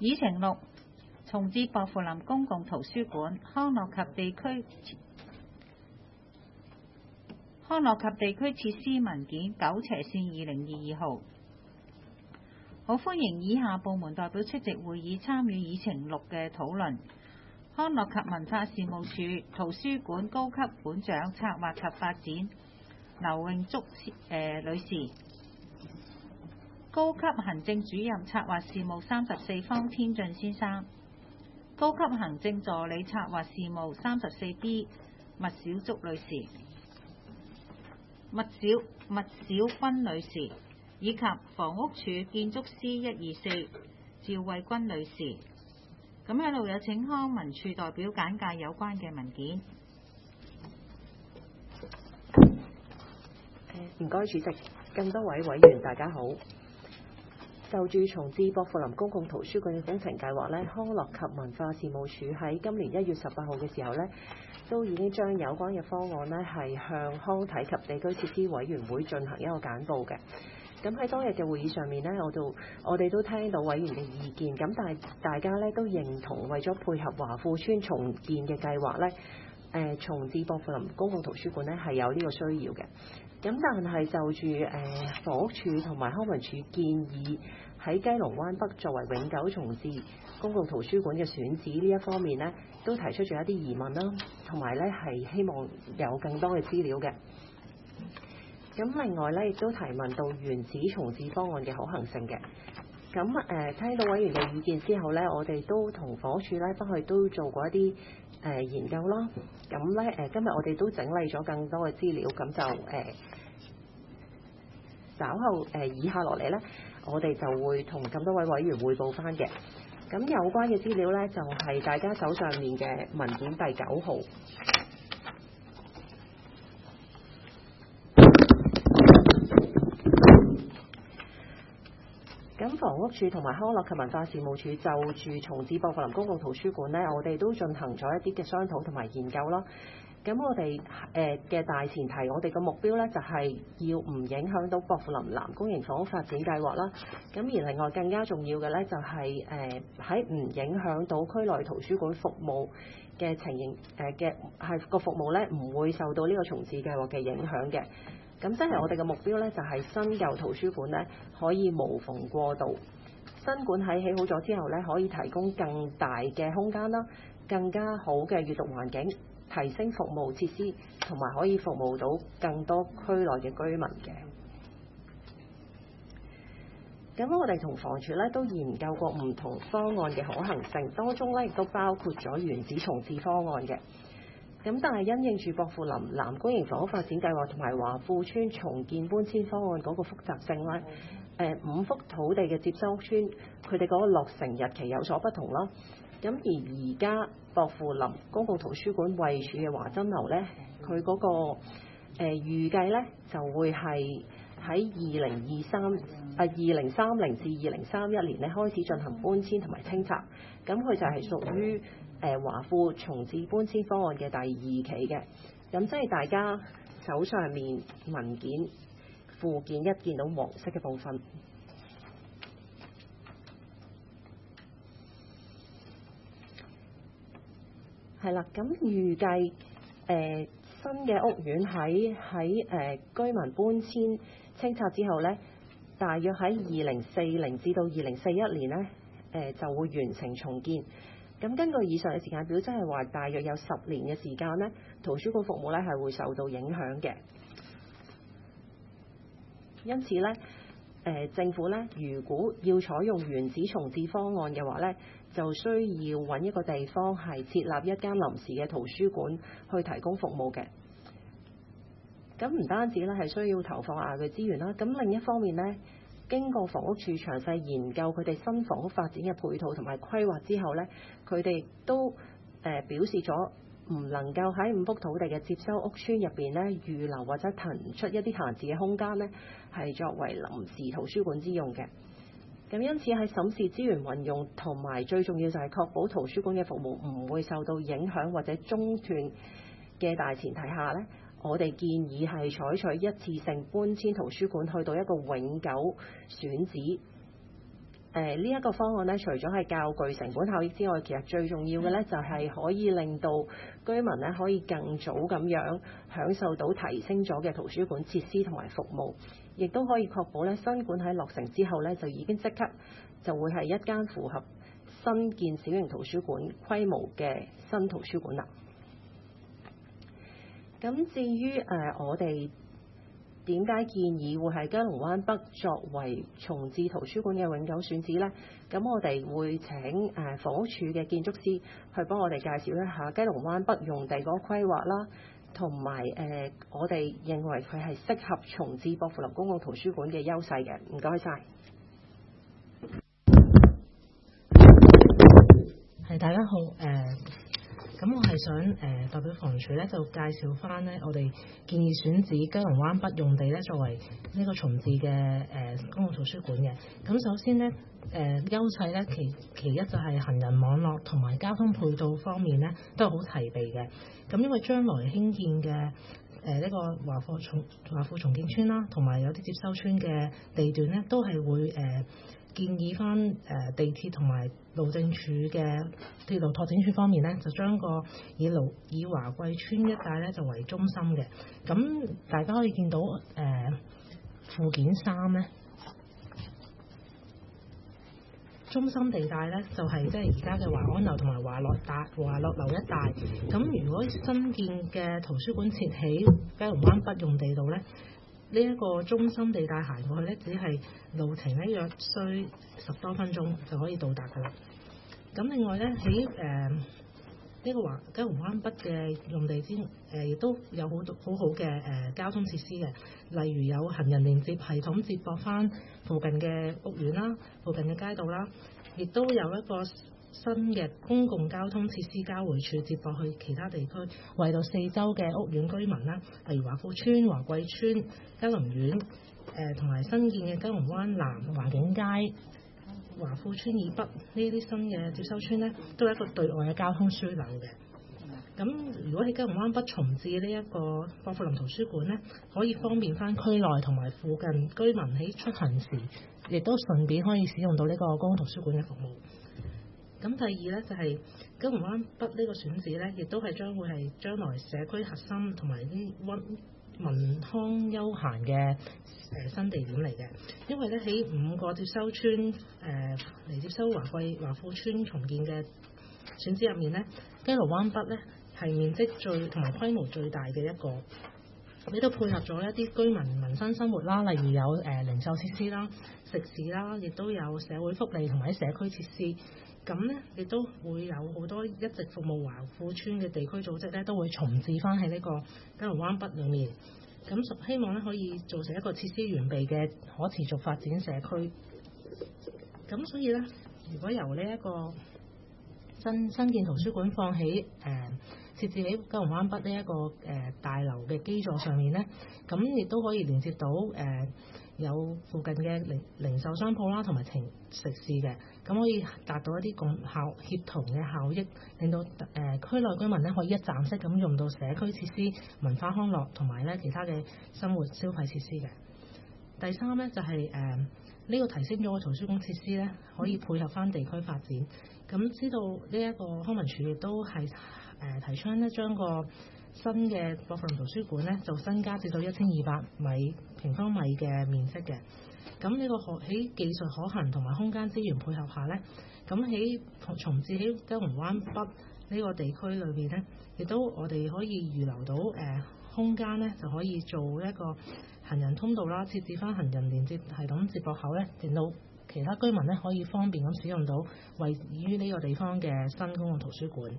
議程6，重置薄扶林公共圖書館。康樂及地區設施文件9/2022號。好歡迎以下部門代表出席會議，參與議程6嘅討論。康樂及文化事務署圖書館高級館長策劃及發展劉永竹女士，高級行政主任策劃事務34方天俊先生，高級行政助理策劃事務34B 麥小竹女士、麥小君女士，以及房屋署建築師124趙慧君女士。咁喺度有請康文署代表簡介有關嘅文件。 唔該，主席，更多位委員大家好。就住重置薄扶林公共圖書館嘅工程計劃呢，康樂及文化事務署喺今年1月18號嘅時候呢，都已經將有關嘅方案呢係向康體及地區設施委員會進行一個簡報嘅。咁喺當日嘅會議上面呢，我哋都聽到委員嘅意見，咁但係大家呢都認同為咗配合華富村重建嘅計劃呢，重置薄扶林公共圖書館呢係有呢個需要嘅。咁但係就住房屋署同埋康文署建議喺雞龍灣北作為永久重置公共圖書館嘅選址呢一方面呢，都提出咗一啲疑問啦，同埋呢係希望有更多嘅資料嘅。咁另外呢，亦都提問到原址重置方案嘅可行性嘅。咁聽到委員嘅意見之後呢，我哋都同房屋署呢翻去都做過一啲研究啦。咁呢，今日我哋都整理咗更多嘅資料，咁就稍後以下落嚟呢，我哋就會同咁多位委員匯報翻嘅。咁有關嘅資料呢，就係大家手上面嘅文件第9號。咁房屋署同埋康樂及文化事務署就住重置薄扶林公共圖書館呢，我哋都進行咗一啲嘅商討同埋研究啦。咁我哋嘅大前提，我哋嘅目標呢，就係要唔影響到薄扶林南公營房屋發展計劃啦。咁而另外更加重要嘅呢，就係喺唔影響到區內圖書館服務嘅情形係個服務呢，唔會受到呢個重置計劃嘅影響嘅。咁即係我哋嘅目標呢，就係新舊圖書館呢可以無縫過渡。新館喺起好咗之後呢，可以提供更大嘅空間啦，更加好嘅閱讀環境，提升服務設施，同埋可以服務到更多區內嘅居民嘅。咁我哋同房署呢都研究過唔同方案嘅可行性，當中呢亦都包括咗原址重置方案嘅。咁但係因應住薄扶林南公營房屋發展計劃同埋華富村重建搬遷方案嗰個複雜性呢，5幅土地嘅接收屋邨，佢哋嗰個落成日期有所不同啦。咁而家薄扶林公共圖書館位處嘅華珍樓呢，佢嗰個預計呢就會係喺2030至2031年呢開始進行搬遷同埋清拆。咁佢就係屬於華富重置搬遷方案嘅第2期嘅。咁即係大家手上面文件附件1見到黃色嘅部分。係啦，咁預計新嘅屋苑喺居民搬遷清拆之後呢，大約喺2040至到2041年呢，就會完成重建。咁根據以上嘅時間表，即係話大約有10年嘅時間呢，圖書館服務呢係會受到影響嘅。因此呢，政府呢如果要採用原址重置方案嘅話呢，就需要揾一個地方係設立一間臨時嘅圖書館去提供服務嘅。咁唔單止呢係需要投放額外資源啦，咁另一方面呢，經過房屋署詳細研究佢哋新房屋發展嘅配套同埋規劃之後呢，佢哋都表示咗唔能夠喺5幅土地嘅接收屋邨入邊呢預留或者騰出一啲閒置嘅空間呢，係作為臨時圖書館之用嘅。咁因此喺審視資源運用同埋最重要就係確保圖書館嘅服務唔會受到影響或者中斷嘅大前提下呢，我哋建議係採取一次性搬遷圖書館去到一個永久選址呢一個方案咧，除咗係較具成本效益之外，其實最重要嘅咧就係可以令到居民咧可以更早咁樣享受到提升咗嘅圖書館設施同埋服務，亦都可以確保咧新館喺落成之後咧就已經即刻就會係一間符合新建小型圖書館規模嘅新圖書館啦。咁至於我哋點解建議會係雞龍灣北作為重置圖書館嘅永久選址呢？咁我哋會請房屋署嘅建築師去幫我哋介紹一下雞龍灣北用地嗰個規劃啦，同埋我哋認為佢係適合重置薄扶林公共圖書館嘅優勢嘅。唔該晒。 係，大家好，咁我係想代表房署咧，就介紹翻咧，我哋建議選址雞龍灣北用地咧，作為呢個重置嘅公共圖書館嘅。咁首先咧，優勢咧，其一就係行人網絡同埋交通配套方面咧，都係好齊備嘅。咁因為將來興建嘅呢個華富重建村啦，同埋有啲接收村嘅地段咧，都係會建議翻地鐵同埋路政署嘅鐵路拓展處方面咧，就將個以華貴村一帶咧就為中心嘅。咁大家可以見到附件3咧，中心地帶咧就係即係而家嘅華安樓同埋華樂樓一帶。咁如果新建嘅圖書館設喺雞龍灣北用地度咧，呢一個中心地帶行過去咧，只係路程咧約需10多分鐘就可以到達㗎啦。咁另外咧喺呢個雞龍灣北嘅用地亦都有好好嘅交通設施嘅，例如有行人連接系統接駁翻附近嘅屋苑啦、附近嘅街道啦，亦都有一個新嘅公共交通設施交匯處接駁去其他地區，為到四周嘅屋苑居民啦，例如華富村、華貴村、嘉林苑，同埋新建嘅雞龍灣南、華景街、華富村以北呢啲新嘅接收村咧，都係一個對外嘅交通樞紐嘅。咁如果喺雞龍灣北重置呢一個薄扶林圖書館咧，可以方便翻區內同埋附近居民喺出行時，亦都順便可以使用到呢個公共圖書館嘅服務。咁第二咧就係雞龍灣北呢個選址咧，亦都係將會係將來社區核心同埋啲民康休閒嘅新地點嚟嘅。因為咧喺5個接收村嚟接收華富村重建嘅選址入面咧，雞龍灣北咧係面積最同埋規模最大嘅一個。你都配合咗一啲居民民生生活啦，例如有零售設施啦、食肆啦，亦都有社會福利同埋社區設施。咁咧，亦都會有好多一直服務華富村嘅地區組織咧，都會重置翻喺呢個雞龍灣北裏面。咁希望咧可以做成一個設施完備嘅可持續發展社區。咁所以咧，如果由呢一個新建圖書館放喺設置喺雞龍灣北呢一個大樓嘅基座上面咧，咁亦都可以連接到有附近嘅零售商鋪啦，同埋食肆嘅，咁可以達到一啲協同嘅效益，令到區內居民咧可以一站式咁用到社區設施、文化康樂同埋咧其他嘅生活消費設施嘅。第三咧就係呢個提升咗嘅圖書館設施咧，可以配合翻地區發展。咁知道呢一個康文署亦都係提倡咧將個新嘅薄扶林圖書館咧就增加至到1200平方米嘅面積嘅。咁呢個喺技術可行同埋空間資源配合下咧，咁喺重置喺雞龍灣北呢個地區裏邊咧，亦都我哋可以預留到空間咧，就可以做一個行人通道啦，設置翻行人連接系統接駁口咧，令到其他居民咧可以方便咁使用到位於呢個地方嘅新公共圖書館。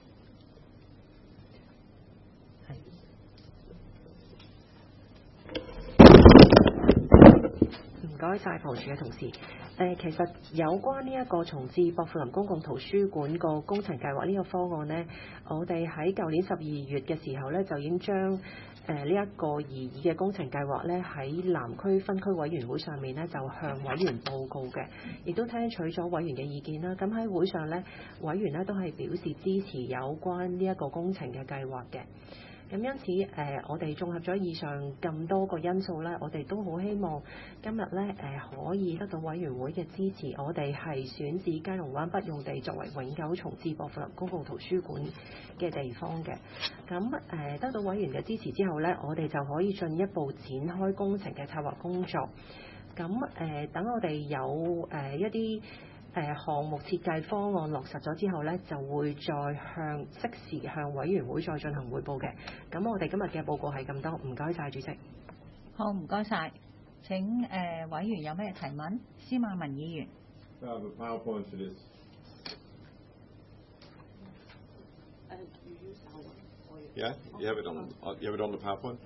唔該晒房署嘅同事。其實有關呢一個重置薄扶林公共圖書館個工程計劃呢個方案呢，我哋喺舊年12月嘅時候呢，就已經將呢一個擬議嘅工程計劃呢喺南區分區委員會上面呢，就向委員報告嘅，亦都聽取咗委員嘅意見啦。咁喺會上呢，委員呢都係表示支持有關呢一個工程嘅計劃嘅。 咁因此我哋綜合咗以上咁多個因素咧，我哋都好希望今日咧可以得到委員會嘅支持，我哋係選址雞龍灣北用地作為永久重置薄扶林公共圖書館嘅地方嘅。咁得到委員嘅支持之後咧，我哋就可以進一步展開工程嘅策劃工作。咁等我哋有一啲項目設計方案落實咗之後咧，就會再適時向委員會再進行彙報嘅。咁我哋今日嘅報告係咁多，唔該晒主席。 好，唔該晒。請委員有咩提問？司馬文議員。 PowerPoint for this. Yeah, you have it on the PowerPoint.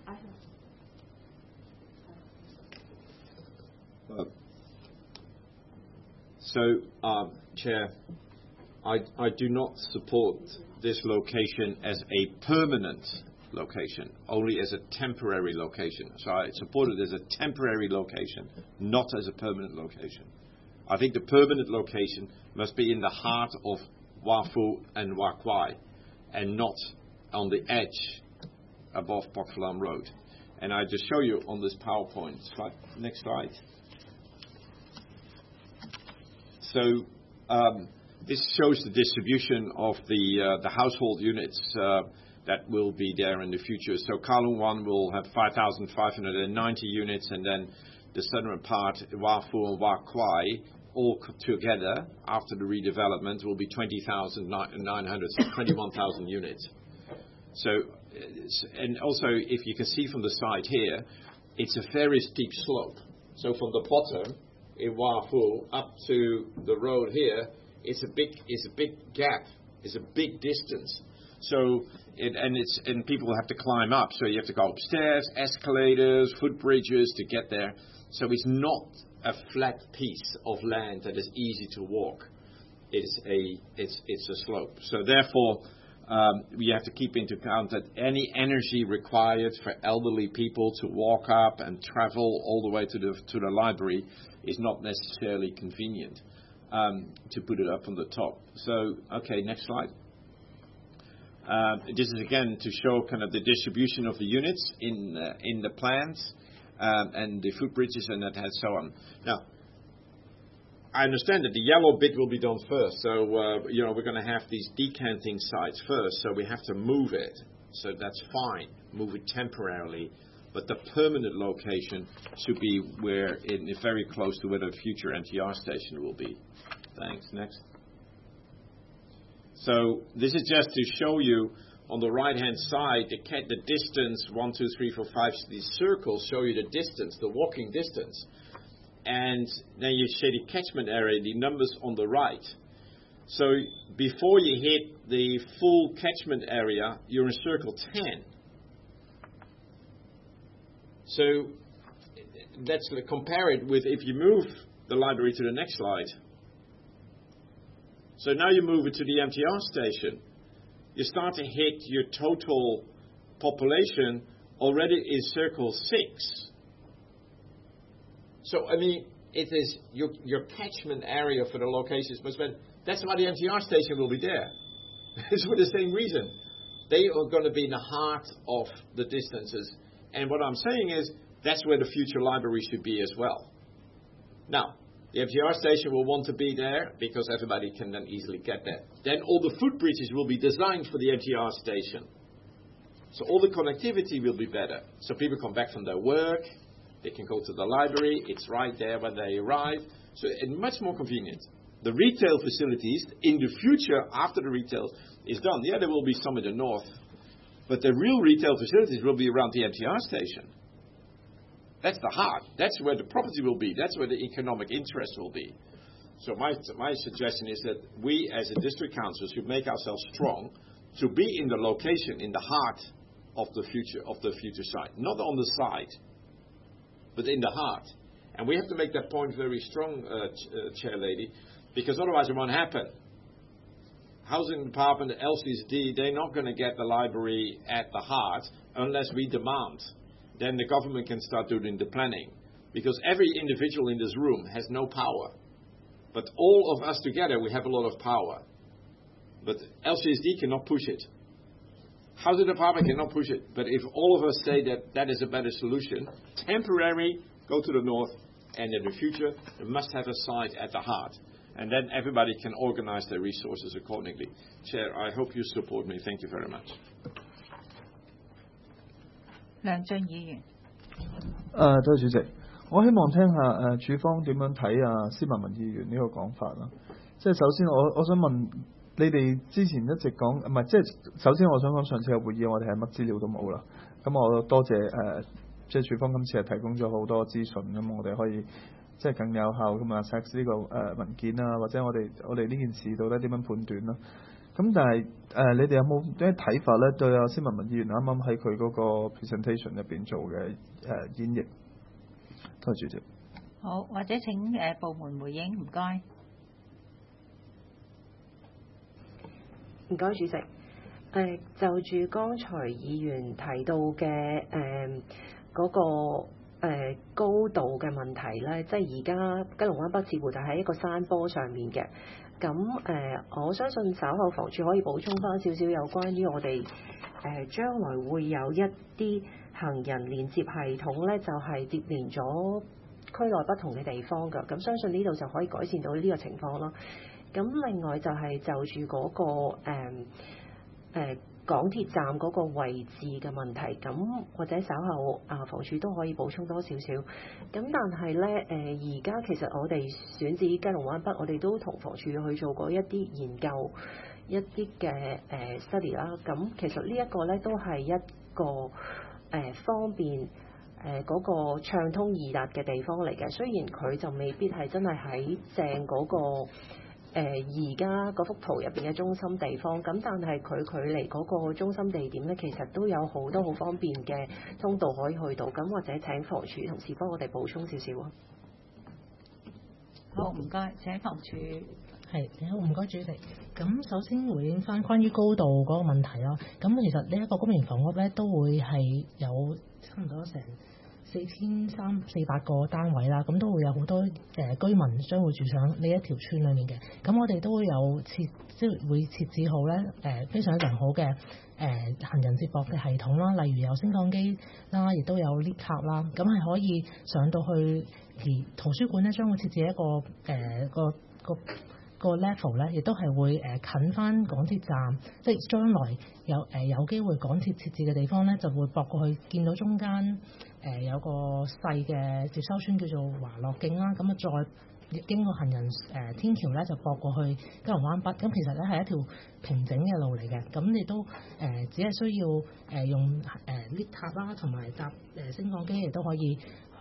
Chair, I do not support this location as a permanent location, only as a temporary location. So I support it as a temporary location, not as a permanent location. I think the permanent location must be in the heart of Wah Phu and Wah Kwai, and not on the edge above Pok Phalam Road. And I just show you on this PowerPoint slide. Next slide. So this shows the distribution of the household units that will be there in the future. So Kowloon 1 will have 5,590 units, and then the southern part, Wah Phu and Wah Kwai, all together after the redevelopment will be 20,900, so 21,000 units. So, and also if you can see from the side here, it's a very steep slope. So from the bottom in Wah Phu up to the road here, it's a big gap. It's a big distance. So and people have to climb up. So you have to go upstairs, escalators, footbridges to get there. So it's not a flat piece of land that is easy to walk. It's a slope. So therefore, we have to keep into account that any energy required for elderly people to walk up and travel all the way to the library is not necessarily convenient to put it up on the top. So, okay, next slide. This is again to show kind of the distribution of the units in the plans and the footbridges and that has so on. Now, I understand that the yellow bit will be done first, so we're going to have these decanting sites first, so we have to move it. So that's fine, move it temporarily, but the permanent location should be where it's very close to where the future NTR station will be. Thanks. Next. So this is just to show you on the right-hand side the distance 1, 2, 3, 4, 5. These circles show you the distance, the walking distance. And then you see the catchment area, the numbers on the right. So before you hit the full catchment area, you're in circle 10. So let's compare it with if you move the library to the next slide. So now you move it to the MTR station. You start to hit your total population already in circle 6. So, I mean, it is your catchment area for the locations. That's why the MTR station will be there. It's for the same reason. They are going to be in the heart of the distances. And what I'm saying is, that's where the future library should be as well. Now, the MTR station will want to be there because everybody can then easily get there. Then all the footbridges will be designed for the MTR station. So all the connectivity will be better. So people come back from their work. They can go to the library. It's right there when they arrive. So it's much more convenient. The retail facilities in the future, after the retail is done, there will be some in the north. But the real retail facilities will be around the MTR station. That's the heart. That's where the property will be. That's where the economic interest will be. So my suggestion is that we as a district council should make ourselves strong to be in the location, in the heart of the future site. Not on the side, but in the heart. And we have to make that point very strong, Chair Lady, because otherwise it won't happen. Housing Department, LCSD, they're not going to get the library at the heart unless we demand. Then the government can start doing the planning. Because every individual in this room has no power. But all of us together, we have a lot of power. But LCSD cannot push it. Housing department cannot push it, but if all of us say that that is a better solution, temporary, go to the north, and in the future, you must have a site at the heart. And then everybody can organize their resources accordingly. Chair, I hope you support me. Thank you very much. 梁俊議員。 多謝主席，我希望聽下署方點樣睇司文議員呢個講法啦。即係首先我想問你哋之前一直講，唔係即係首先我想講上次嘅會議我哋係乜資料都冇啦。咁我多謝即係署方今次係提供咗好多資訊，咁我哋可以即係更有效咁access呢個文件啊，或者我哋呢件事到底點樣判斷啦。咁但係你哋有冇啲睇法咧？對司文議員啱啱喺佢嗰個 presentation 入邊做嘅演繹，多謝主席。 好，或者請部門回應，唔該。 唔該，主席。就住剛才議員提到嘅嗰個高度嘅問題咧，即係而家吉龍灣北似乎就喺一個山坡上面嘅。咁我相信稍後房署可以補充翻少少有關於我哋將來會有一啲行人連接系統咧，就係接連咗區內不同嘅地方㗎。咁相信呢度就可以改善到呢個情況咯。咁另外就係就住嗰個港鐵站嗰個位置嘅問題，咁或者稍後房署都可以補充多少少。咁但係咧而家其實我哋選址吉龍灣北，我哋都同房署去做過一啲研究，一啲嘅study 啦。咁其實呢一個咧都係一個方便嗰個暢通易達嘅地方嚟嘅。雖然佢就未必係真係喺正嗰個而家嗰幅圖入邊嘅中心地方，咁但係佢距離嗰個中心地點咧，其實都有好多好方便嘅通道可以去到。咁或者請房署同事幫我哋補充少少啊。 好，唔該，請房署。 係，好唔該主席。咁首先回應翻關於高度嗰個問題啦。咁其實呢一個公營房屋咧都會係有差唔多成4300個單位啦，咁都會有好多居民將會住上呢一條村裏面嘅。咁我哋都會有即係會設置好咧非常良好嘅行人接駁嘅系統啦，例如有升降機啦，亦都有 lift 卡啦，咁係可以上到去。而圖書館咧將會設置一個個 level 咧，亦都係會近翻港鐵站，即係將來有機會港鐵設置嘅地方咧，就會駁過去，見到中間有個細嘅接收村叫做華樂徑啦，咁啊再經過行人天橋咧就駁過去吉龍灣北，咁其實咧係一條平整嘅路嚟嘅，咁你都只係需要用lift塔啦，同埋搭升降機亦都可以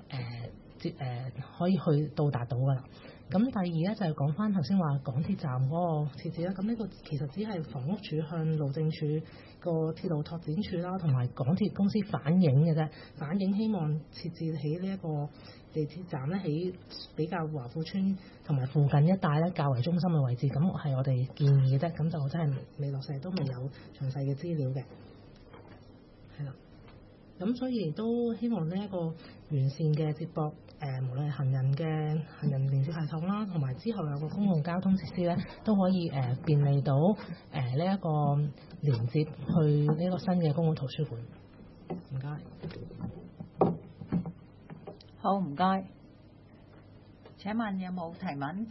可以去到達到㗎啦。咁第二咧就係講翻頭先話港鐵站嗰個設置啦，咁呢個其實只係房屋署向路政署個鐵路拓展處啦，同埋港鐵公司反映嘅啫，反映希望設置喺呢一個地鐵站咧，喺比較華富村同埋附近一帶咧較為中心嘅位置，咁係我哋建議嘅啫，咁就真係未落實都未有詳細嘅資料嘅，係啦。咁所以都希望呢一個完善嘅接駁無論係行人連接系統啦，同埋之後有個公共交通設施咧，都可以便利到呢一個連接去呢個新嘅公共圖書館。唔該。 好，唔該。請問有冇提問？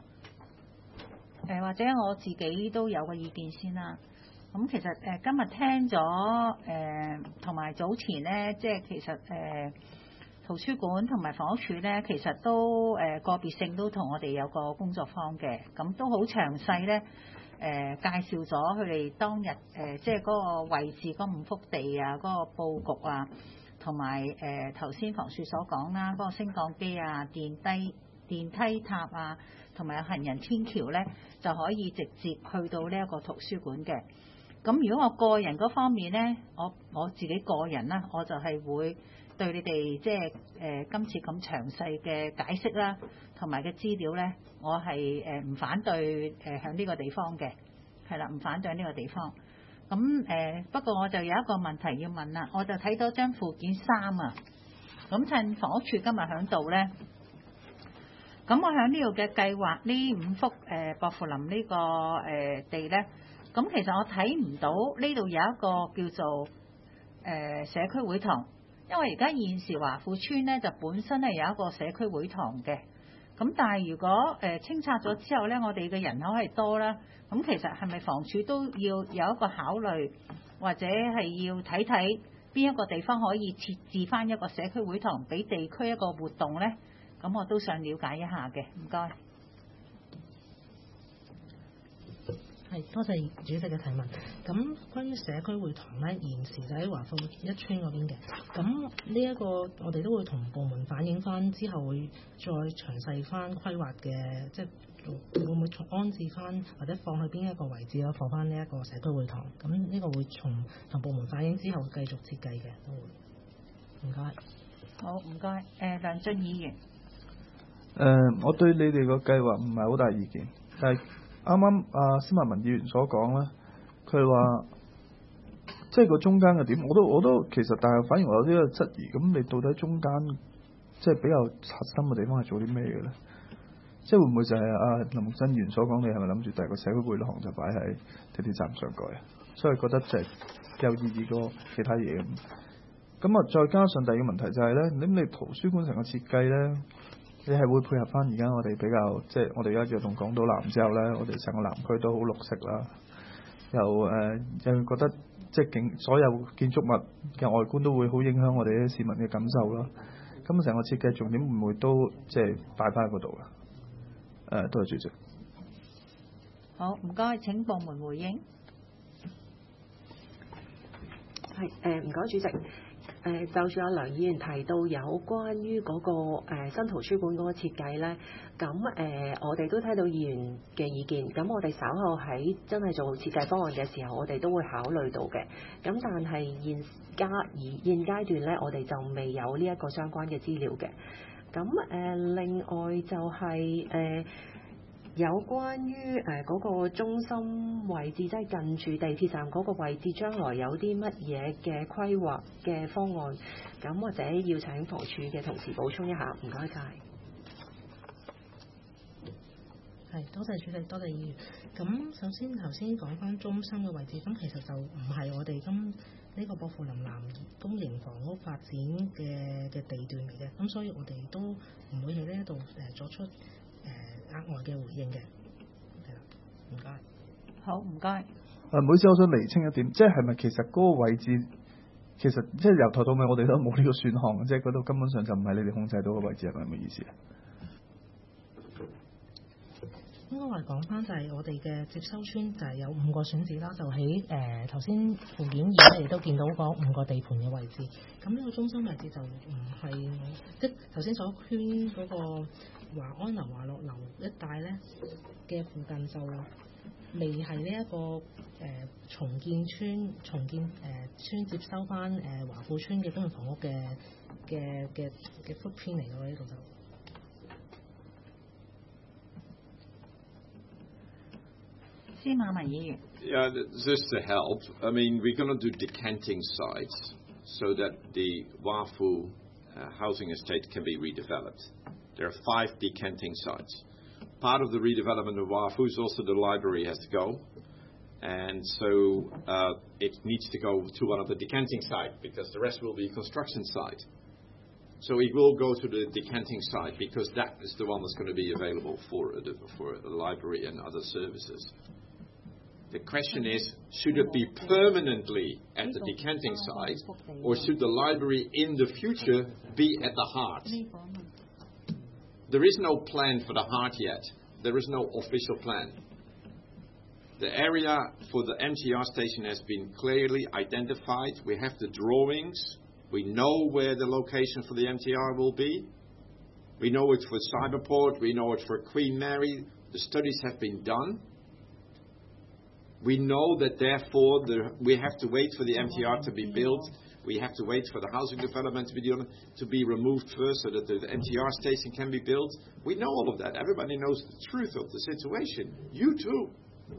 或者我自己都有個意見先啦。咁其實今日聽咗同埋早前咧，即係其實圖書館同埋房屋署咧，其實都個別性都同我哋有個工作坊嘅，咁都好詳細咧介紹咗佢哋當日即係嗰個位置嗰5幅地啊，嗰個佈局啊，同埋頭先房署所講啦，嗰個升降機啊、電梯塔啊，同埋有行人天橋咧，就可以直接去到呢一個圖書館嘅。咁如果我個人嗰方面咧，我自己個人啦，我就係會對你哋即係今次咁詳細嘅解釋啦，同埋嘅資料咧，我係唔反對喺呢個地方嘅，係啦，唔反對呢個地方。咁不過我就有一個問題要問啦，我就睇到張附件3啊，咁趁房屋署今日喺度咧，咁我喺呢度嘅計劃呢5幅薄扶林呢個地咧。個咁其實我睇唔到呢度有一個叫做社區會堂，因為而家現時華富村咧就本身係有一個社區會堂嘅。咁但係如果清拆咗之後咧，我哋嘅人口係多啦，咁其實係咪房署都要有一個考慮，或者係要睇睇邊一個地方可以設置翻一個社區會堂，俾地區一個活動咧？咁我都想了解一下嘅，唔該。 係，多謝主席嘅提問。咁關於社區會堂咧，現時就喺華富一村嗰邊嘅。咁呢一個我哋都會同部門反映翻，之後會再詳細翻規劃嘅，即係會唔會安置翻或者放去邊一個位置咯，放翻呢一個社區會堂。咁呢個會同部門反映之後繼續設計嘅，都會。唔該。 好，唔該。梁俊議員。 我對你哋個計劃唔係好大意見，但係啱啱阿司馬文議員所講咧，佢話即係個中間嘅點，我都其實，但係反而我有啲個質疑，咁你到底中間即係比較核心嘅地方係做啲咩嘅咧？即係會唔會就係阿林木真議員所講，你係咪諗住第二個社區會堂就擺喺地鐵站上蓋啊？所以覺得就係有意義過其他嘢咁啊，再加上第二個問題就係咧，你圖書館成個設計咧，你係會配合翻而家我哋比較，即係我哋而家躍動港島南之後咧，我哋成個南區都好綠色啦，又覺得即係所有建築物嘅外觀都會好影響我哋啲市民嘅感受啦。咁成個設計重點會唔會都即係擺翻喺嗰度嘅？多謝主席。 好，唔該，請部門回應。 係唔該，主席。就住阿梁議員提到有關於嗰個新圖書館嗰個設計咧，咁我哋都聽到議員嘅意見，咁我哋稍後喺真係做設計方案嘅時候，我哋都會考慮到嘅。咁但係現階段咧，我哋就未有呢一個相關嘅資料嘅。咁另外就係有關於嗰個中心位置，即係近住地鐵站嗰個位置，將來有啲乜嘢嘅規劃嘅方案，咁或者要請房署嘅同事補充一下，唔該晒。 係，多謝主席，多謝議員。咁首先頭先講翻中心嘅位置，咁其實就唔係我哋今呢個薄扶林南公營房屋發展嘅地段嚟嘅，咁所以我哋都唔會喺呢一度作出額外嘅回應嘅，係啦，唔該。 好，唔該。 唔好意思，我想釐清一點，即係咪其實嗰個位置，其實即係由頭到尾我哋都冇呢個選項，即係嗰度根本上就唔係你哋控制到嘅位置，係咪咁嘅意思啊？ 應該話講翻就係我哋嘅接收村就係有5個選址啦，就喺頭先附件2咧亦都見到嗰5個地盤嘅位置。咁呢個中心位置就唔係即頭先所圈嗰個華安樓、華樂樓一帶咧嘅附近，就未係呢一個重建村接收翻華富村嘅公營房屋嘅 footprint 嚟嘅，呢度就。 司馬文議員。 Yeah, just to help, I mean, we're going to do decanting sites so that the Wafu housing estate can be redeveloped. There are 5 decanting sites. Part of the redevelopment of Wafu is also the library has to go. And so it needs to go to one of the decanting sites because the rest will be construction site. So it will go to the decanting site because that is the one that's going to be available for the library and other services. The question is, should it be permanently at the decanting site, or should the library in the future be at the heart? There is no plan for the heart yet. There is no official plan. The area for the MTR station has been clearly identified. We have the drawings. We know where the location for the MTR will be. We know it for Cyberport. We know it for Queen Mary. The studies have been done. We know that, therefore, we have to wait for the MTR to be built. We have to wait for the housing development to be removed first so that the MTR station can be built. We know all of that. Everybody knows the truth of the situation. You too.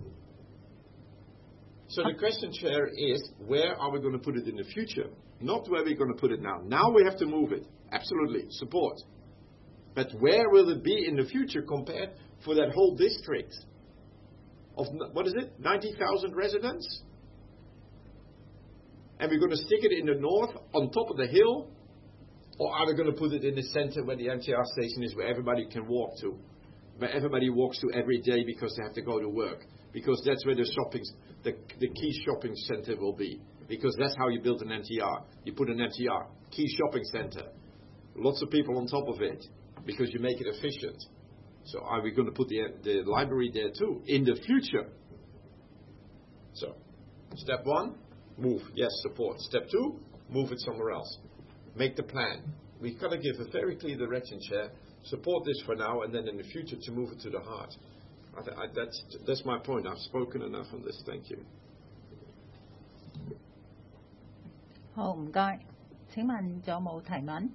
So the question, Chair, is where are we going to put it in the future? Not where we're going to put it now. Now we have to move it. Absolutely. Support. But where will it be in the future compared for that whole district? of, what is it, 90,000 residents? And we're going to stick it in the north on top of the hill? Or are we going to put it in the center where the MTR station is, where everybody can walk to? Where everybody walks to every day because they have to go to work. Because that's where the key shopping center will be. Because that's how you build an MTR. You put an MTR, key shopping center. Lots of people on top of it. Because you make it efficient. So are we going to put the library there too, in the future? So, step 1, move, yes, support. Step 2, move it somewhere else. Make the plan. We've got to give a very clear direction, Chair. Support this for now, and then in the future to move it to the heart. That's my point. I've spoken enough on this. Thank you. 好，唔該。請問仲有冇提問？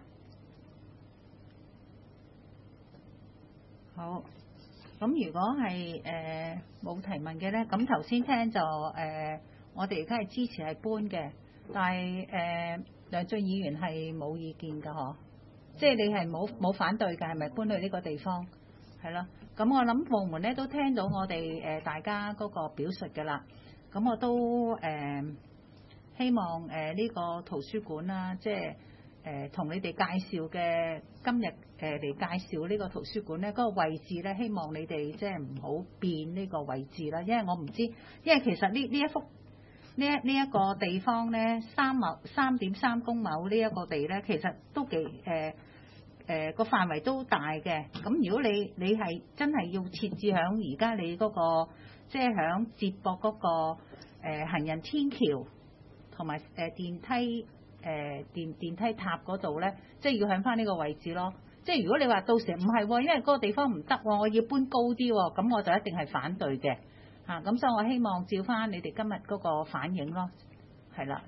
好，咁如果係冇提問嘅咧，咁頭先聽就我哋而家係支持係搬嘅，但係梁俊議員係冇意見㗎嗬，即係你係冇反對㗎，係咪搬去呢個地方？係咯，咁我諗部門咧都聽到我哋大家嗰個表述㗎啦，咁我都希望呢個圖書館啦，即係同你哋介紹嘅今日嚟介紹呢個圖書館咧，嗰個位置咧，希望你哋即係唔好變呢個位置啦，因為我唔知，因為其實呢一幅呢一個地方咧，3.3公畝呢一個地咧，其實都幾個範圍都大嘅。咁如果你係真係要設置響而家你嗰個即係響接駁嗰個行人天橋同埋電梯電梯塔嗰度咧，即係要響翻呢個位置咯。即係如果你話到時唔係喎，因為嗰個地方唔得喎，我要搬高啲喎，咁我就一定係反對嘅嚇。咁所以我希望照翻你哋今日嗰個反應咯，係啦。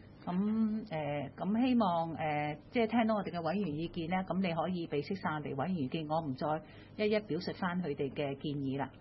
咁希望即係聽到我哋嘅委員意見咧，咁你可以備悉晒我哋委員意見，我唔再一一表述翻佢哋嘅建議啦。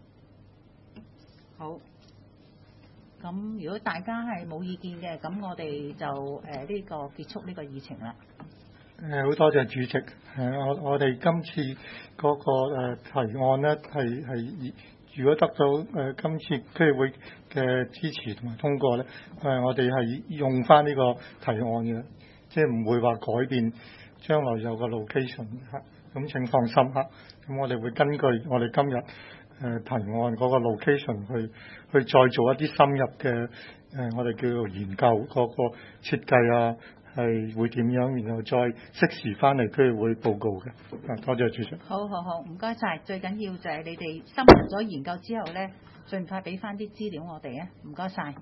好。咁如果大家係冇意見嘅，咁我哋就呢個結束呢個議程啦。 好多謝主席。我哋今次嗰個提案咧係如果得到今次區議會嘅支持同埋通過咧，我哋係用翻呢個提案嘅，即係唔會話改變將來有個 location 嚇。咁請放心嚇。咁我哋會根據我哋今日提案嗰個 location 去再做一啲深入嘅我哋叫做研究嗰個設計啊，係會點樣，然後再適時翻嚟區議會報告嘅。多謝主席。 好，唔該晒。最緊要就係你哋深入咗研究之後咧，盡快俾翻啲資料我哋啊。唔該晒。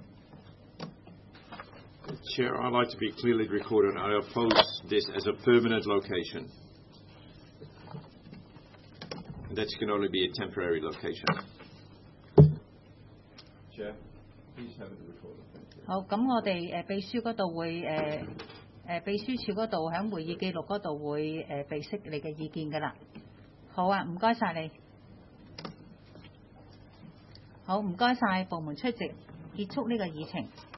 Chair, I'd like to be clearly recorded. I oppose this as a permanent location. That can only be a temporary location. Chair, please have it recorded. 好，咁我哋秘書嗰度會秘書處嗰度喺會議記錄嗰度會備悉你嘅意見㗎啦。好啊，唔該晒你。好，唔該晒部門出席，結束呢個議程。